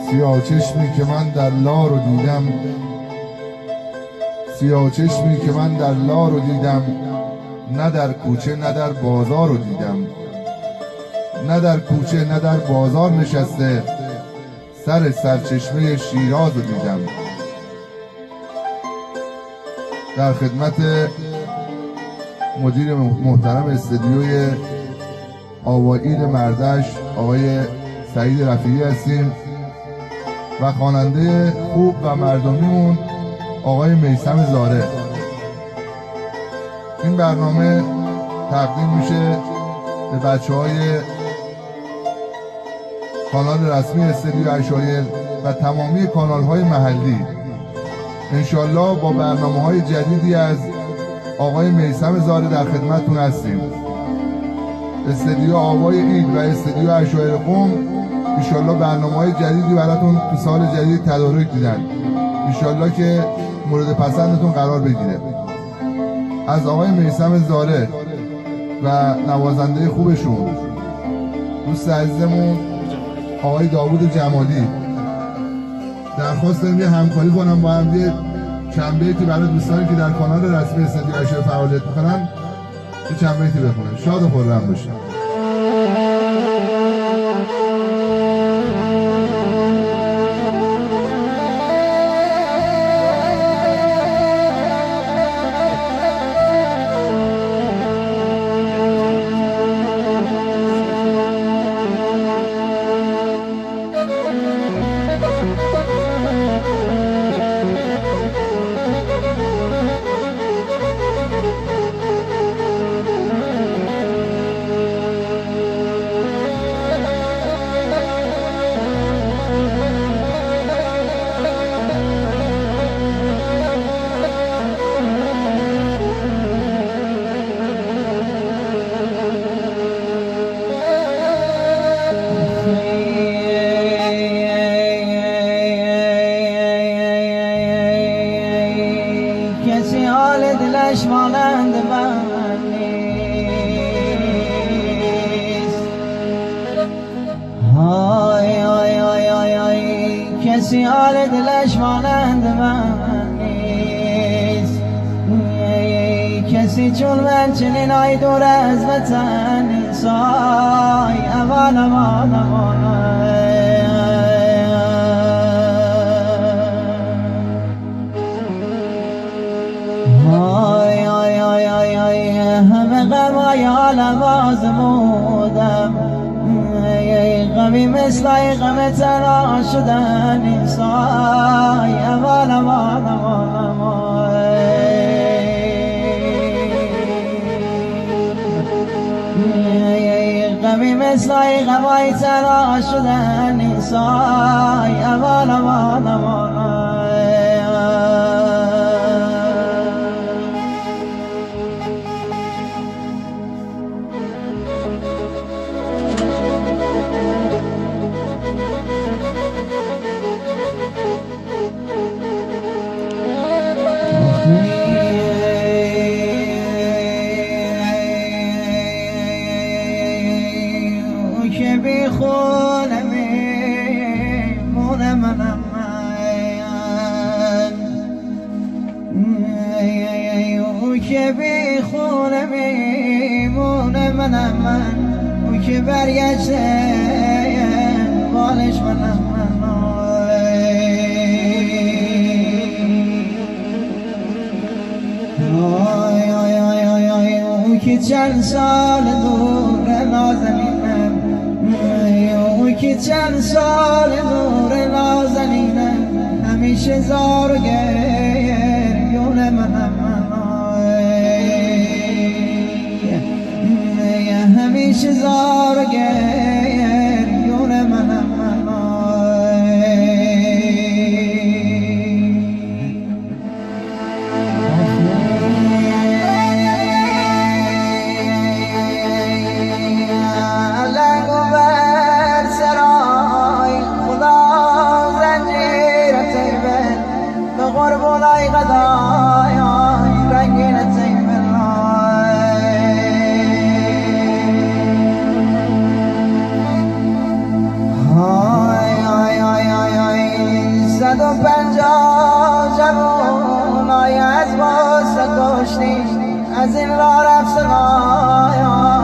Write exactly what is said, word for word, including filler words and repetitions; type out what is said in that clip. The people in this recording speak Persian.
سیاه چشمی که من در لار رو دیدم، سیاه چشمی که من در لار رو دیدم، نه در کوچه نه در بازار رو دیدم، نه در کوچه نه در بازار نشسته، سر سرچشمه شیراز رو دیدم. در خدمت مدیر محترم استودیوی آوایید مردشت آقای سعید رفیعی هستیم و خواننده خوب و مردمیمون آقای میثم زاره. این برنامه تقدیم میشه به بچه های کانال رسمی استودیو عشایر و تمامی کانال های محلی. انشالله با برنامه های جدیدی از آقای میثم زاره در خدمتتون هستیم. استودیو آوای عید و استودیو عشایر قم انشالله برنامه های جدیدی براتون تو سال جدید تدارک دیدن، انشالله که مورد پسندتون قرار بگیره. از آقای میثم زاره و نوازنده خوبشون دوست عزیزمون آقای داوود جمالی درخواست داریم یه همکاری کنم با هم، یه چند بیتی برای دوستانی که در کانال رسمی استودیو عشایر فعالیت میکنن یه چند بیتی بخونن. شاد و خرم باشید. دلش مانند من نیست، های های های های های کسی حال دلش مانند من نیست، کسی چون من چنین های دور از وطن نیست. های امان امان امان همه غمای عالم آزمودم، غمی مثل غم تنها شدن نیستای. امان امان امان امان غمی مثل غمای تنها شدن نیستای. امان امان امان که بی خونه میمونه منم من، که بی خونه میمونه منم من، او که برگشته بالش منم من. آی آی آی آی آی او که چند سال دور نازنینم، او که چند سال دور نازنینم، همیشه زار و گریون منم من، همیشه زار و گریون منم من. قربونای داشتیم از این لا رفت سنایا